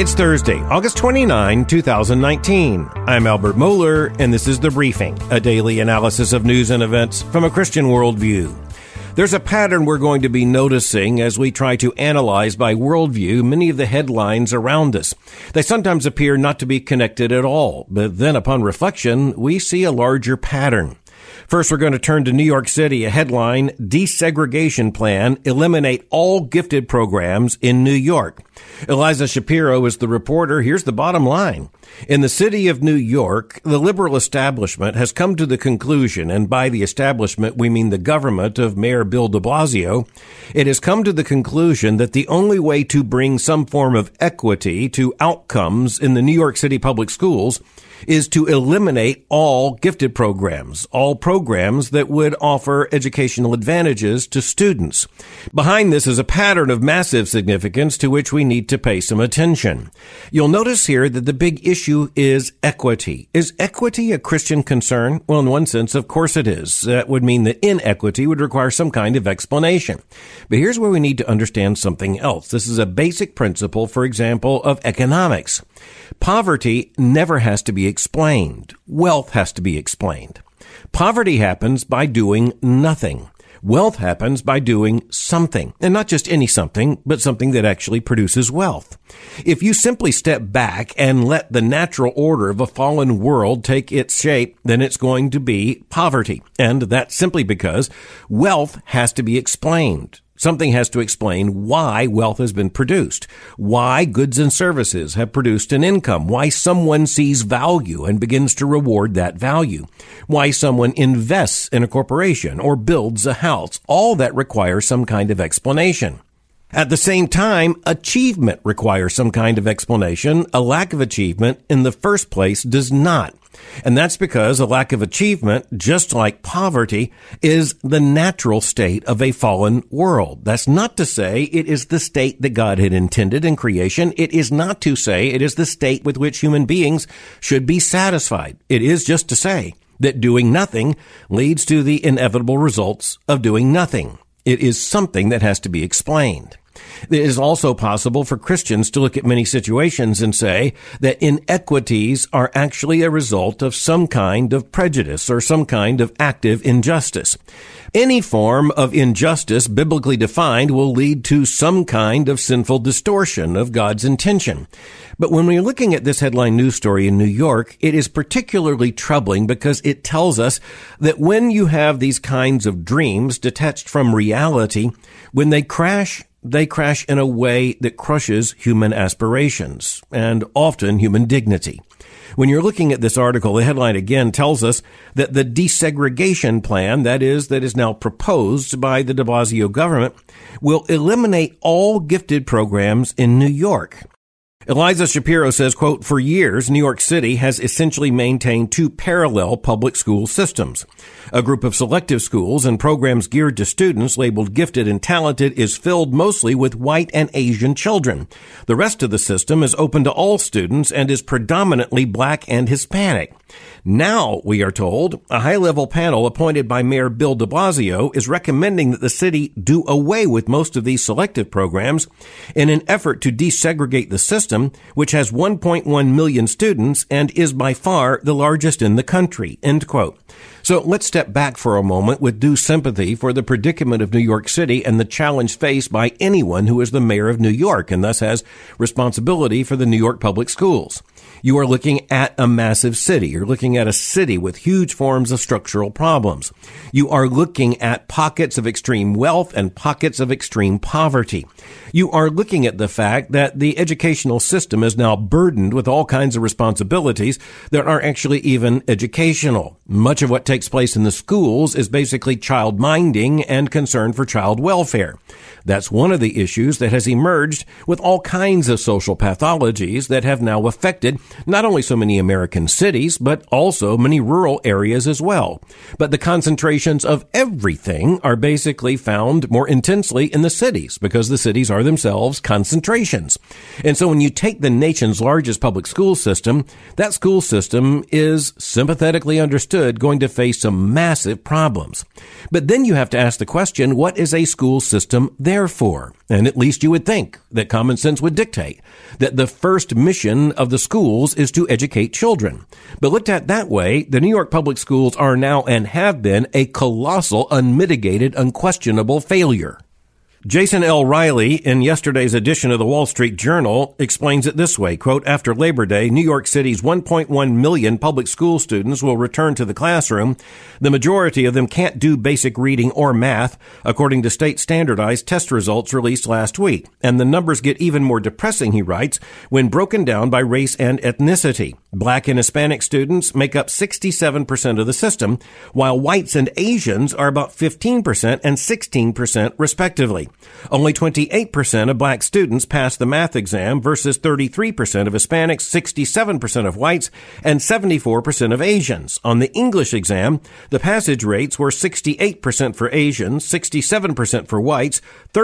It's Thursday, August 29, 2019. I'm Albert Mohler, and this is The Briefing, a daily analysis of news and events from a Christian worldview. There's a pattern we're going to be noticing as we try to analyze by worldview many of the headlines around us. They sometimes appear not to be connected at all, but then upon reflection, we see a larger pattern. First, we're going to turn to New York City, a headline, Desegregation Plan, Eliminate All Gifted Programs in New York. Eliza Shapiro is the reporter. Here's the bottom line. In the city of New York, the liberal establishment has come to the conclusion, and by the establishment we mean the government of Mayor Bill de Blasio, it has come to the conclusion that the only way to bring some form of equity to outcomes in the New York City public schools is to eliminate all gifted programs, all programs that would offer educational advantages to students. Behind this is a pattern of massive significance to which we need to pay some attention. You'll notice here that the big issue is equity. Is equity a Christian concern? Well, in one sense, of course it is. That would mean that inequity would require some kind of explanation. But here's where we need to understand something else. This is a basic principle, for example, of economics. Poverty never has to be explained. Wealth has to be explained. Poverty happens by doing nothing. Wealth happens by doing something, and not just any something, but something that actually produces wealth. If you simply step back and let the natural order of a fallen world take its shape, then it's going to be poverty. And that's simply because wealth has to be explained. Something has to explain why wealth has been produced, why goods and services have produced an income, why someone sees value and begins to reward that value, why someone invests in a corporation or builds a house. All that requires some kind of explanation. At the same time, achievement requires some kind of explanation. A lack of achievement in the first place does not. And that's because a lack of achievement, just like poverty, is the natural state of a fallen world. That's not to say it is the state that God had intended in creation. It is not to say it is the state with which human beings should be satisfied. It is just to say that doing nothing leads to the inevitable results of doing nothing. It is something that has to be explained. It is also possible for Christians to look at many situations and say that inequities are actually a result of some kind of prejudice or some kind of active injustice. Any form of injustice, biblically defined, will lead to some kind of sinful distortion of God's intention. But when we're looking at this headline news story in New York, it is particularly troubling because it tells us that when you have these kinds of dreams detached from reality, when they crash in a way that crushes human aspirations and often human dignity. When you're looking at this article, the headline again tells us that the desegregation plan, that is now proposed by the de Blasio government, will eliminate all gifted programs in New York. Eliza Shapiro says, quote, for years, New York City has essentially maintained two parallel public school systems. A group of selective schools and programs geared to students labeled gifted and talented is filled mostly with white and Asian children. The rest of the system is open to all students and is predominantly black and Hispanic. Now, we are told, a high-level panel appointed by Mayor Bill de Blasio is recommending that the city do away with most of these selective programs in an effort to desegregate the system, which has 1.1 million students and is by far the largest in the country, end quote. So let's step back for a moment with due sympathy for the predicament of New York City and the challenge faced by anyone who is the mayor of New York and thus has responsibility for the New York public schools. You are looking at a massive city. You're looking at a city with huge forms of structural problems. You are looking at pockets of extreme wealth and pockets of extreme poverty. You are looking at the fact that the educational system is now burdened with all kinds of responsibilities that aren't actually even educational. Much of what takes place in the schools is basically child minding and concern for child welfare. That's one of the issues that has emerged with all kinds of social pathologies that have now affected not only so many American cities, but also many rural areas as well. But the concentrations of everything are basically found more intensely in the cities because the cities are themselves concentrations. And so when you take the nation's largest public school system, that school system is sympathetically understood going to face face some massive problems. But then you have to ask the question, what is a school system there for? And at least you would think that common sense would dictate that the first mission of the schools is to educate children. But looked at that way, the New York public schools are now and have been a colossal, unmitigated, unquestionable failure. Jason L. Riley, in yesterday's edition of the Wall Street Journal, explains it this way, quote, after Labor Day, New York City's 1.1 million public school students will return to the classroom. The majority of them can't do basic reading or math, according to state standardized test results released last week. And the numbers get even more depressing, he writes, when broken down by race and ethnicity. Black and Hispanic students make up 67% of the system, while whites and Asians are about 15% and 16% respectively. Only 28% of black students pass the math exam versus 33% of Hispanics, 67% of whites, and 74% of Asians. On the English exam, the passage rates were 68% for Asians, 67% for whites,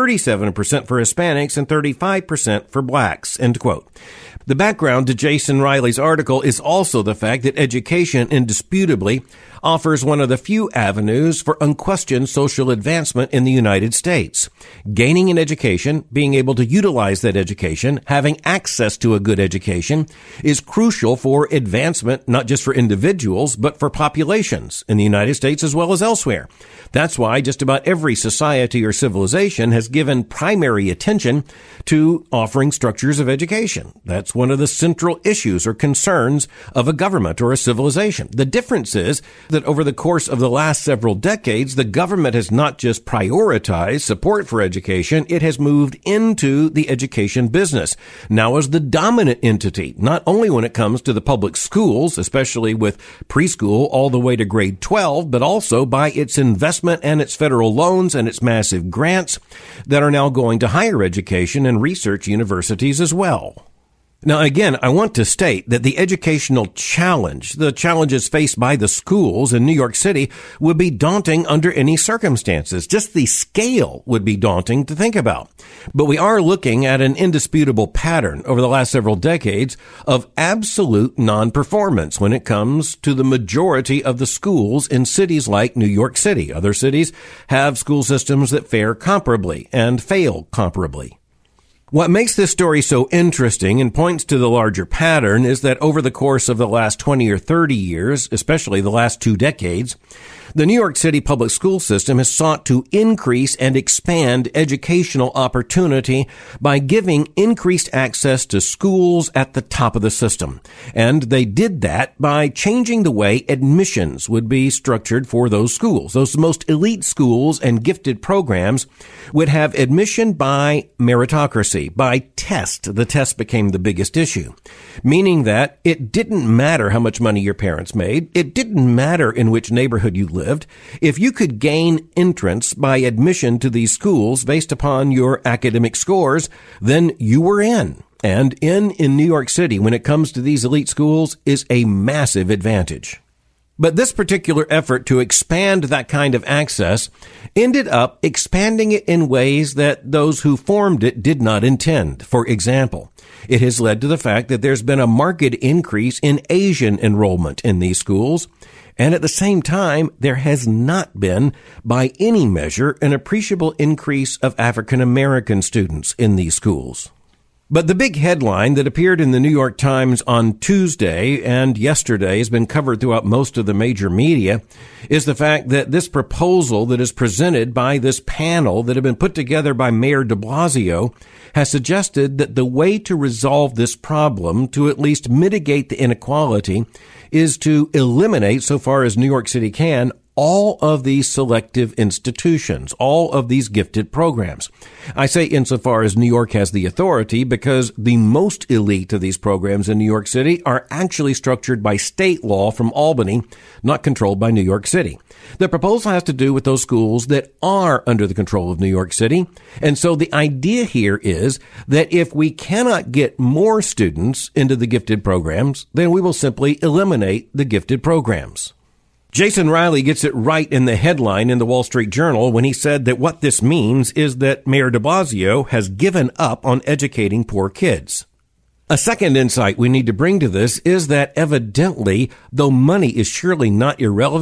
37% for Hispanics, and 35% for blacks, end quote. The background to Jason Riley's article is also the fact that education indisputably offers one of the few avenues for unquestioned social advancement in the United States. Gaining an education, being able to utilize that education, having access to a good education is crucial for advancement, not just for individuals, but for populations in the United States as well as elsewhere. That's why just about every society or civilization has given primary attention to offering structures of education. That's one of the central issues or concerns of a government or a civilization. The difference is that over the course of the last several decades, the government has not just prioritized support for education, it has moved into the education business. Now as the dominant entity, not only when it comes to the public schools, especially with preschool all the way to grade 12, but also by its investment and its federal loans and its massive grants that are now going to higher education and research universities as well. Now, again, I want to state that the educational challenge, the challenges faced by the schools in New York City would be daunting under any circumstances. Just the scale would be daunting to think about. But we are looking at an indisputable pattern over the last several decades of absolute non-performance when it comes to the majority of the schools in cities like New York City. Other cities have school systems that fare comparably and fail comparably. What makes this story so interesting and points to the larger pattern is that over the course of the last 20 or 30 years, especially the last 2 decades, the New York City public school system has sought to increase and expand educational opportunity by giving increased access to schools at the top of the system. And they did that by changing the way admissions would be structured for those schools. Those most elite schools and gifted programs would have admission by meritocracy, by test. The test became the biggest issue, meaning that it didn't matter how much money your parents made. It didn't matter in which neighborhood you lived. If you could gain entrance by admission to these schools based upon your academic scores, then you were in. And in New York City, when it comes to these elite schools, is a massive advantage. But this particular effort to expand that kind of access ended up expanding it in ways that those who formed it did not intend. For example, it has led to the fact that there's been a marked increase in Asian enrollment in these schools. And at the same time, there has not been, by any measure, an appreciable increase of African American students in these schools. But the big headline that appeared in the New York Times on Tuesday and yesterday has been covered throughout most of the major media is the fact that this proposal that is presented by this panel that had been put together by Mayor de Blasio has suggested that the way to resolve this problem, to at least mitigate the inequality, is to eliminate, so far as New York City can, all of these selective institutions, all of these gifted programs. I say insofar as New York has the authority because the most elite of these programs in New York City are actually structured by state law from Albany, not controlled by New York City. The proposal has to do with those schools that are under the control of New York City. And so the idea here is that if we cannot get more students into the gifted programs, then we will simply eliminate the gifted programs. Jason Riley gets it right in the headline in the Wall Street Journal when he said that what this means is that Mayor de Blasio has given up on educating poor kids. A second insight we need to bring to this is that evidently, though money is surely not irrelevant,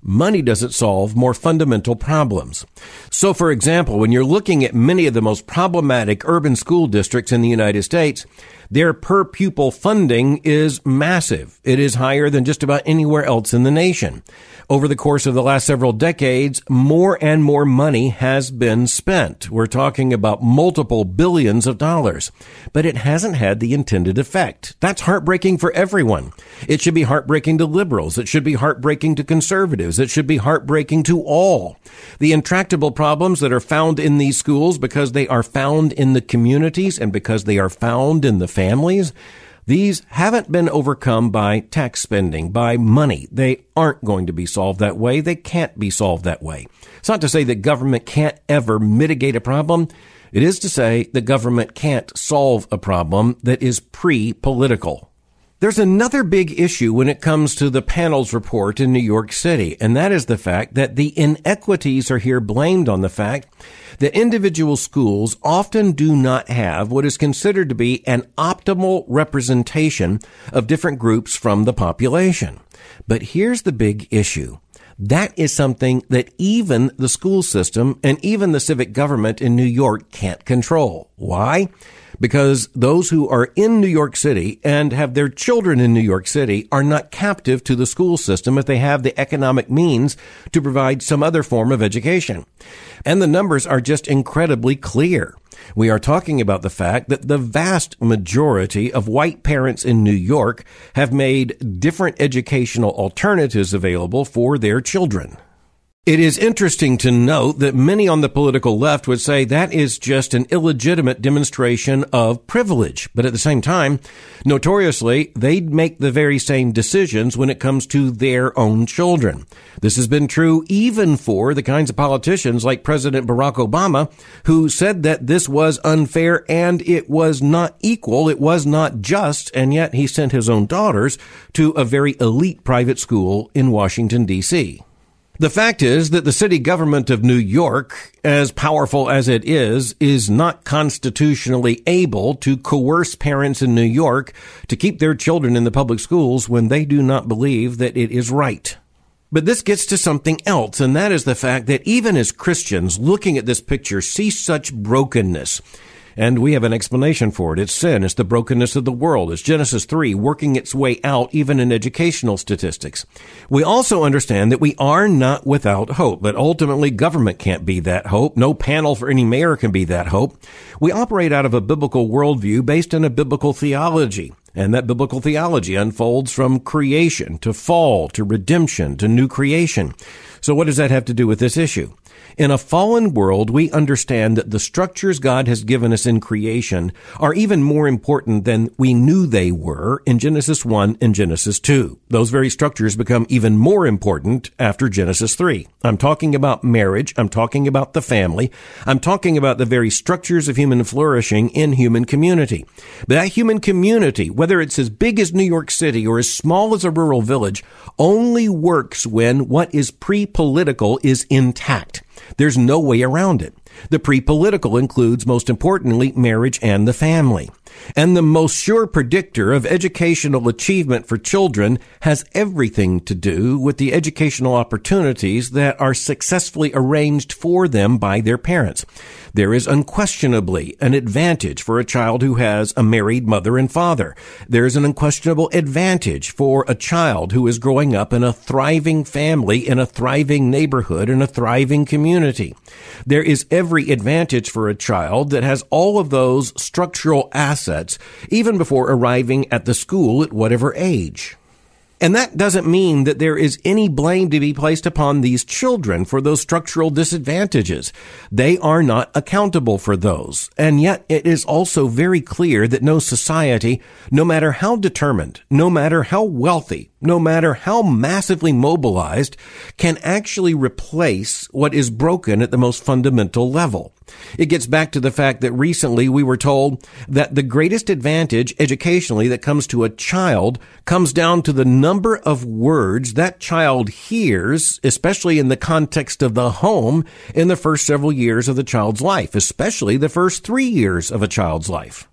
Money doesn't solve more fundamental problems. So, for example, when you're looking at many of the most problematic urban school districts in the United States, their per pupil funding is massive. It is higher than just about anywhere else in the nation. Over the course of the last several decades, more and more money has been spent. We're talking about multiple billions of dollars, but it hasn't had the intended effect. That's heartbreaking for everyone. It should be heartbreaking to liberals. It should be heartbreaking to conservatives. It should be heartbreaking to all. The intractable problems that are found in these schools because they are found in the communities and because they are found in the families, these haven't been overcome by tax spending, by money. They aren't going to be solved that way. They can't be solved that way. It's not to say that government can't ever mitigate a problem. It is to say the government can't solve a problem that is pre-political. There's another big issue when it comes to the panel's report in New York City, and that is the fact that the inequities are here blamed on the fact that individual schools often do not have what is considered to be an optimal representation of different groups from the population. But here's the big issue. That is something that even the school system and even the civic government in New York can't control. Why? Because those who are in New York City and have their children in New York City are not captive to the school system if they have the economic means to provide some other form of education. And the numbers are just incredibly clear. We are talking about the fact that the vast majority of white parents in New York have made different educational alternatives available for their children. It is interesting to note that many on the political left would say that is just an illegitimate demonstration of privilege. But at the same time, notoriously, they'd make the very same decisions when it comes to their own children. This has been true even for the kinds of politicians like President Barack Obama, who said that this was unfair and it was not equal, it was not just, and yet he sent his own daughters to a very elite private school in Washington, D.C. The fact is that the city government of New York, as powerful as it is not constitutionally able to coerce parents in New York to keep their children in the public schools when they do not believe that it is right. But this gets to something else, and that is the fact that even as Christians looking at this picture see such brokenness. And we have an explanation for it. It's sin. It's the brokenness of the world. It's Genesis 3 working its way out even in educational statistics. We also understand that we are not without hope, but ultimately government can't be that hope. No panel for any mayor can be that hope. We operate out of a biblical worldview based on a biblical theology. And that biblical theology unfolds from creation to fall to redemption to new creation. So what does that have to do with this issue? In a fallen world, we understand that the structures God has given us in creation are even more important than we knew they were in Genesis 1 and Genesis 2. Those very structures become even more important after Genesis 3. I'm talking about marriage. I'm talking about the family. I'm talking about the very structures of human flourishing in human community. But that human community, whether it's as big as New York City or as small as a rural village, only works when what is pre-political is intact. There's no way around it. The pre-political includes, most importantly, marriage and the family. And the most sure predictor of educational achievement for children has everything to do with the educational opportunities that are successfully arranged for them by their parents. There is unquestionably an advantage for a child who has a married mother and father. There is an unquestionable advantage for a child who is growing up in a thriving family, in a thriving neighborhood, in a thriving community. There is every advantage for a child that has all of those structural assets, even before arriving at the school at whatever age. And that doesn't mean that there is any blame to be placed upon these children for those structural disadvantages. They are not accountable for those. And yet it is also very clear that no society, no matter how determined, no matter how wealthy, no matter how massively mobilized, can actually replace what is broken at the most fundamental level. It gets back to the fact that recently we were told that the greatest advantage educationally that comes to a child comes down to the number of words that child hears, especially in the context of the home, in the first several years of the child's life, especially the first 3 years of a child's life.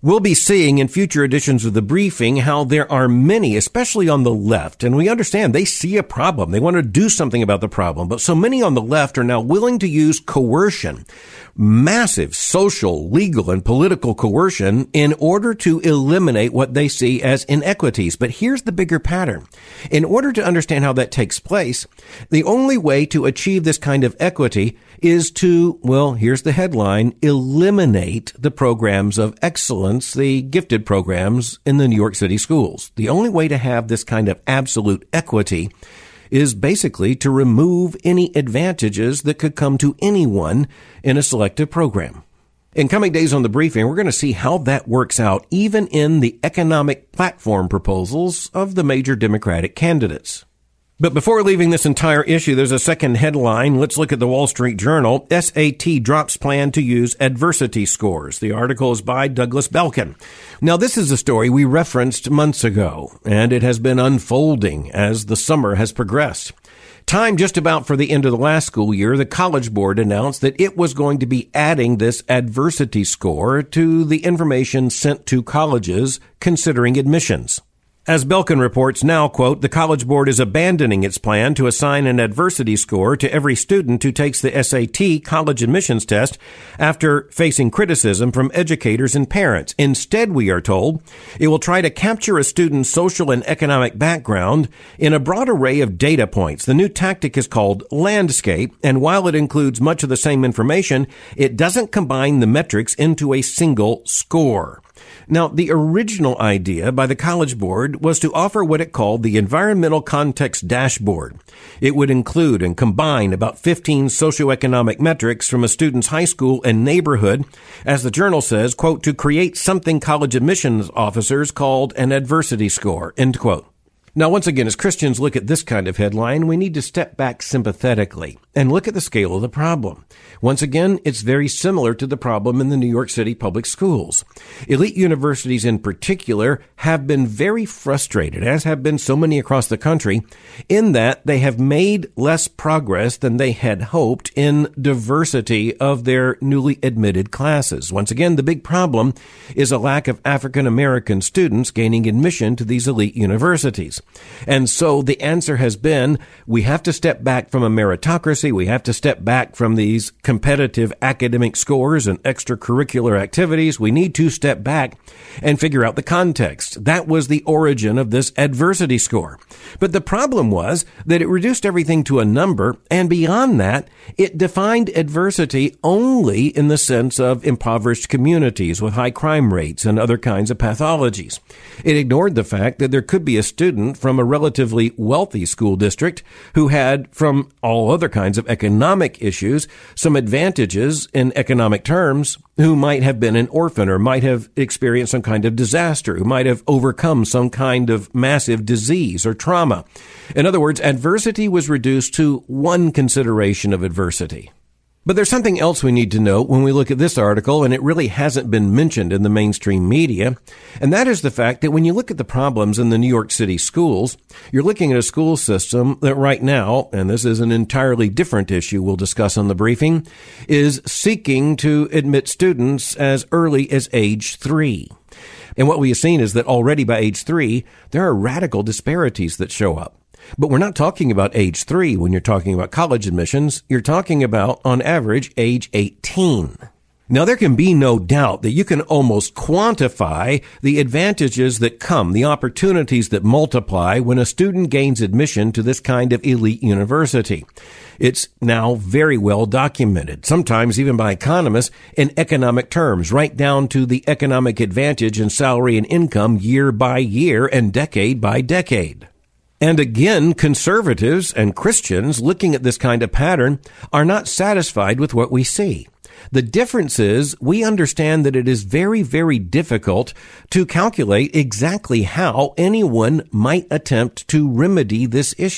We'll be seeing in future editions of the briefing how there are many, especially on the left, and we understand they see a problem. They want to do something about the problem, but so many on the left are now willing to use coercion, massive social, legal, and political coercion in order to eliminate what they see as inequities. But here's the bigger pattern. In order to understand how that takes place, the only way to achieve this kind of equity is to, well, here's the headline, eliminate the programs of excellence, the gifted programs in the New York City schools. The only way to have this kind of absolute equity is basically to remove any advantages that could come to anyone in a selective program. In coming days on the briefing, we're going to see how that works out even in the economic platform proposals of the major Democratic candidates. But before leaving this entire issue, there's a second headline. Let's look at the Wall Street Journal. SAT drops plan to use adversity scores. The article is by Douglas Belkin. Now, this is a story we referenced months ago, and it has been unfolding as the summer has progressed. Time just about for the end of the last school year, the College Board announced that it was going to be adding this adversity score to the information sent to colleges considering admissions. As Belkin reports now, quote, the College Board is abandoning its plan to assign an adversity score to every student who takes the SAT college admissions test after facing criticism from educators and parents. Instead, we are told, it will try to capture a student's social and economic background in a broad array of data points. The new tactic is called Landscape, and while it includes much of the same information, it doesn't combine the metrics into a single score. Now, the original idea by the College Board was to offer what it called the Environmental Context Dashboard. It would include and combine about 15 socioeconomic metrics from a student's high school and neighborhood, as the journal says, quote, to create something college admissions officers called an adversity score, end quote. Now, once again, as Christians look at this kind of headline, we need to step back sympathetically and look at the scale of the problem. Once again, it's very similar to the problem in the New York City public schools. Elite universities in particular have been very frustrated, as have been so many across the country, in that they have made less progress than they had hoped in diversity of their newly admitted classes. Once again, the big problem is a lack of African American students gaining admission to these elite universities. And so the answer has been, we have to step back from a meritocracy. We have to step back from these competitive academic scores and extracurricular activities. We need to step back and figure out the context. That was the origin of this adversity score. But the problem was that it reduced everything to a number, and beyond that, it defined adversity only in the sense of impoverished communities with high crime rates and other kinds of pathologies. It ignored the fact that there could be a student from a relatively wealthy school district who had, from all other kinds of economic issues, some advantages in economic terms, who might have been an orphan or might have experienced some kind of disaster, who might have overcome some kind of massive disease or trauma. In other words, adversity was reduced to one consideration of adversity. But there's something else we need to note when we look at this article, and it really hasn't been mentioned in the mainstream media, and that is the fact that when you look at the problems in the New York City schools, you're looking at a school system that right now, and this is an entirely different issue we'll discuss on the briefing, is seeking to admit students as early as age 3. And what we have seen is that already by age 3, there are radical disparities that show up. But we're not talking about age 3 when you're talking about college admissions. You're talking about, on average, age 18. Now, there can be no doubt that you can almost quantify the advantages that come, the opportunities that multiply when a student gains admission to this kind of elite university. It's now very well documented, sometimes even by economists, in economic terms, right down to the economic advantage in salary and income year by year and decade by decade. And again, conservatives and Christians looking at this kind of pattern are not satisfied with what we see. The difference is we understand that it is very, very difficult to calculate exactly how anyone might attempt to remedy this issue.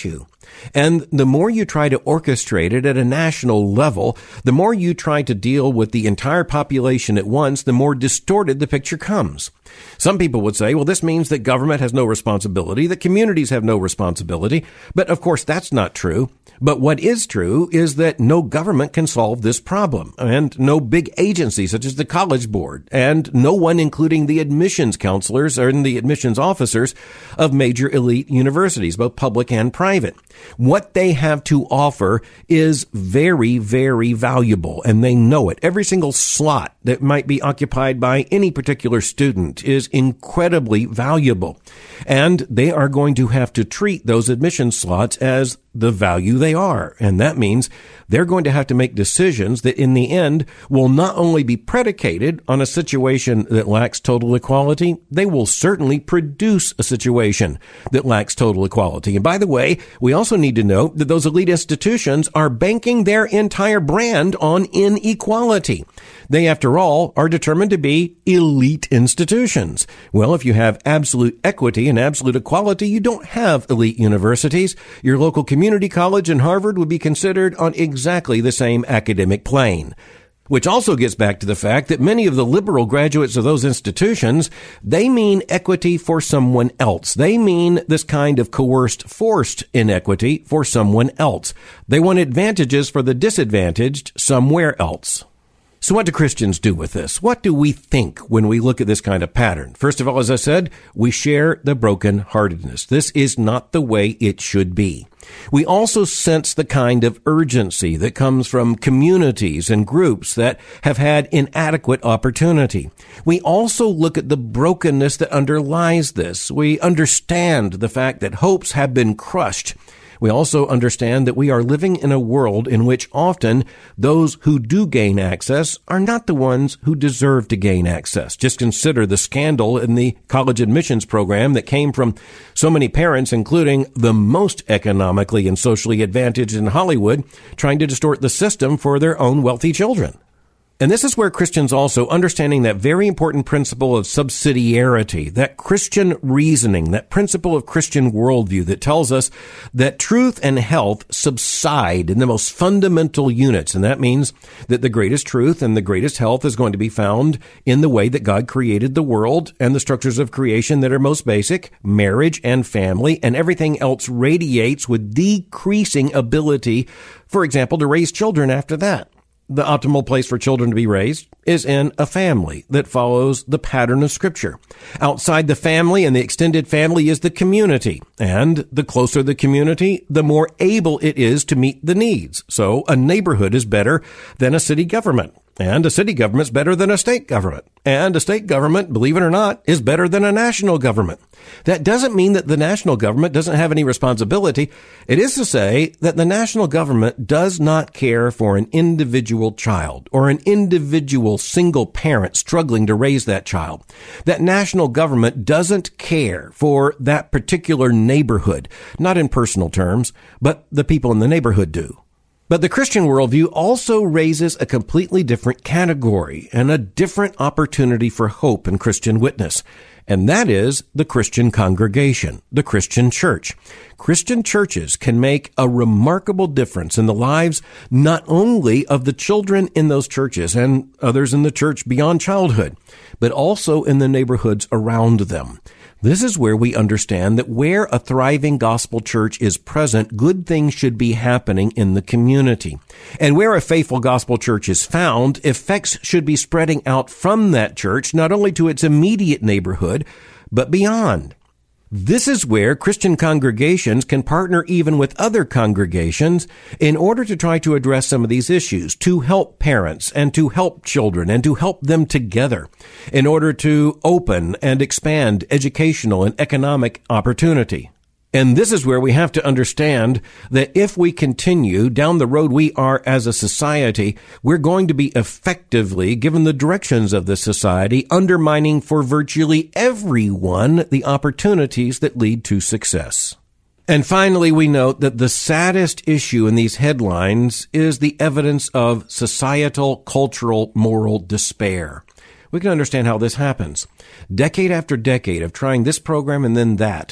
And the more you try to orchestrate it at a national level, the more you try to deal with the entire population at once, the more distorted the picture comes. Some people would say, well, this means that government has no responsibility, that communities have no responsibility. But of course, that's not true. But what is true is that no government can solve this problem, and no big agency such as the College Board, and no one, including the admissions counselors or the admissions officers of major elite universities, both public and private. What they have to offer is very, very valuable, and they know it. Every single slot that might be occupied by any particular student is incredibly valuable, and they are going to have to treat those admission slots as the value they are. And that means they're going to have to make decisions that in the end will not only be predicated on a situation that lacks total equality, they will certainly produce a situation that lacks total equality. And by the way, we also need to note that those elite institutions are banking their entire brand on inequality. They, after all, are determined to be elite institutions. Well, if you have absolute equity and absolute equality, you don't have elite universities. Your local community college and Harvard would be considered on exactly the same academic plane. Which also gets back to the fact that many of the liberal graduates of those institutions, they mean equity for someone else. They mean this kind of coerced, forced inequity for someone else. They want advantages for the disadvantaged somewhere else. So what do Christians do with this? What do we think when we look at this kind of pattern? First of all, as I said, we share the brokenheartedness. This is not the way it should be. We also sense the kind of urgency that comes from communities and groups that have had inadequate opportunity. We also look at the brokenness that underlies this. We understand the fact that hopes have been crushed. We also understand that we are living in a world in which often those who do gain access are not the ones who deserve to gain access. Just consider the scandal in the college admissions program that came from so many parents, including the most economically and socially advantaged in Hollywood, trying to distort the system for their own wealthy children. And this is where Christians also understanding that very important principle of subsidiarity, that Christian reasoning, that principle of Christian worldview that tells us that truth and health subside in the most fundamental units. And that means that the greatest truth and the greatest health is going to be found in the way that God created the world and the structures of creation that are most basic, marriage and family, and everything else radiates with decreasing ability, for example, to raise children after that. The optimal place for children to be raised is in a family that follows the pattern of Scripture. Outside the family and the extended family is the community. And the closer the community, the more able it is to meet the needs. So a neighborhood is better than a city government. And a city government's better than a state government. And a state government, believe it or not, is better than a national government. That doesn't mean that the national government doesn't have any responsibility. It is to say that the national government does not care for an individual child or an individual single parent struggling to raise that child. That national government doesn't care for that particular neighborhood, not in personal terms, but the people in the neighborhood do. But the Christian worldview also raises a completely different category and a different opportunity for hope and Christian witness. And that is the Christian congregation, the Christian church. Christian churches can make a remarkable difference in the lives not only of the children in those churches and others in the church beyond childhood, but also in the neighborhoods around them. This is where we understand that where a thriving gospel church is present, good things should be happening in the community. And where a faithful gospel church is found, effects should be spreading out from that church, not only to its immediate neighborhood, but beyond. This is where Christian congregations can partner even with other congregations in order to try to address some of these issues, to help parents and to help children and to help them together in order to open and expand educational and economic opportunity. And this is where we have to understand that if we continue down the road we are as a society, we're going to be effectively, given the directions of the society, undermining for virtually everyone the opportunities that lead to success. And finally, we note that the saddest issue in these headlines is the evidence of societal, cultural, moral despair. We can understand how this happens. Decade after decade of trying this program and then that,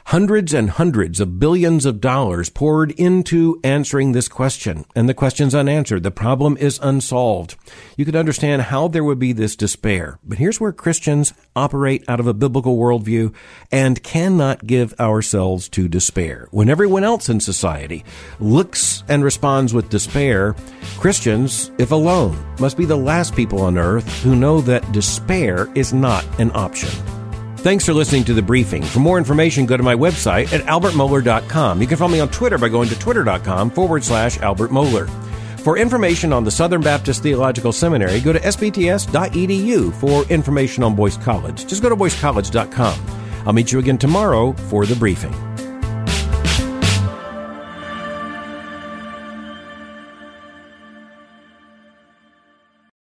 Hundreds and hundreds of billions of dollars poured into answering this question, and the question's unanswered. The problem is unsolved. You could understand how there would be this despair. But here's where Christians operate out of a biblical worldview and cannot give ourselves to despair. When everyone else in society looks and responds with despair, Christians, if alone, must be the last people on earth who know that despair is not an option. Thanks for listening to The Briefing. For more information, go to my website at albertmohler.com. You can follow me on Twitter by going to twitter.com/Albert Mohler. For information on the Southern Baptist Theological Seminary, go to sbts.edu. For information on Boyce College, just go to boycecollege.com. I'll meet you again tomorrow for The Briefing.